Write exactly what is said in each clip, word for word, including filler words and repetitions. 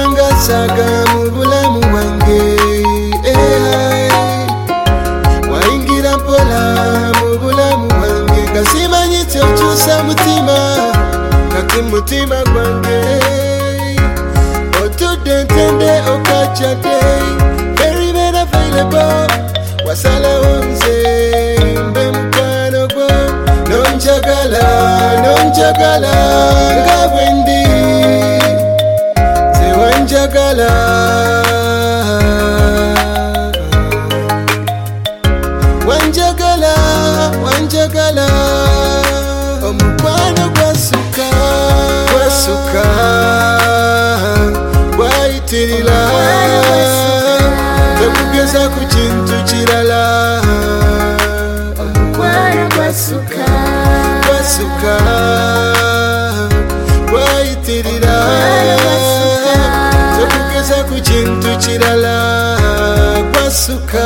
kubanga saga mu bulamu bwange. Waingira mpola mu bulamu bwange nga simanyi kyokyusa mutima kati mutima gwange otudde ntende okakyadde very very available wasalawo nze mbe mukwano gwo nonjagala nonjagala nga bwe ndi nze wanjagala wanjagala wanjagala omukwano gwasuka gwasuka gwayitirira tekugeza ku kintu kirala omukwano gwasuka gwasuka gwayitirira tekugeza ku kintu kirala gwasuka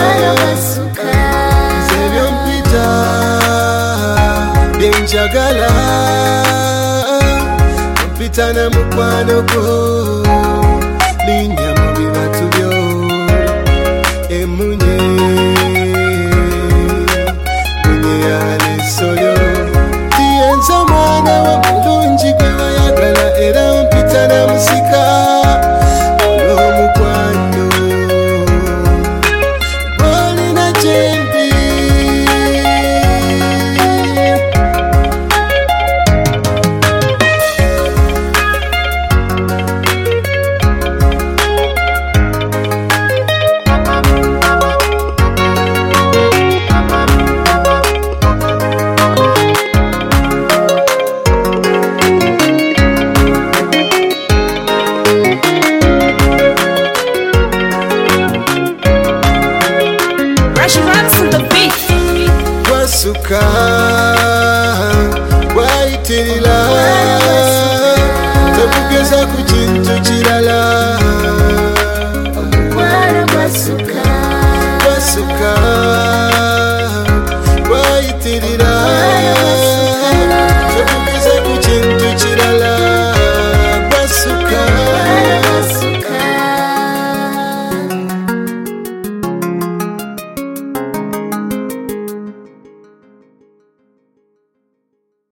nze byompita byenjagala mpita na mukwano gwo.